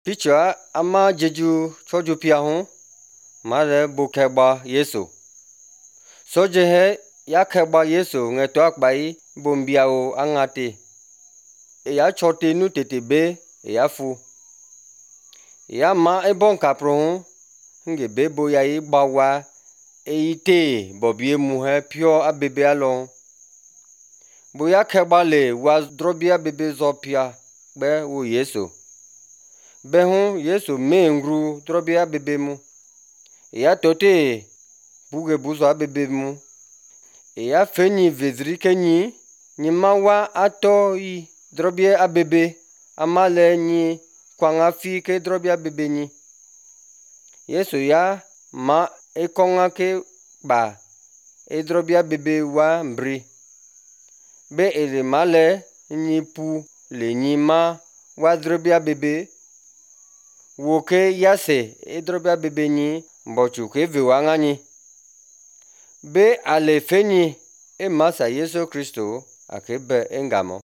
Picha ama jeju choju pia hon mare bu keba Yesu. Soje he ya keba Yesu nge to akbai bombia o angate. Ya chote nu tete be ya fu. Ya ma ebon kapro hon nge be bo ya yi bawa eite bobie mu he pio abebe alon. Bo ya keba le wa drobia bebe zo pia be wo Yesu. Be hon Yesu me ngru drobia bebe mu. Ya tote buge buzo abebe mu. Ya fenyi vezri kenyi nyima wa ato yi drobia abebe amale nyi kwanga fi ke drobia bebe nyi. Yesu ya ma ekonga ke ba drobia bebe wa mbri. Be ele male nyi pu le nyi ma wa drobia bebe woke yase drobia bebe nyi mbochu ke viwa nga nyi. Be ale fenyi masa Yesu Kristo ake be engamo.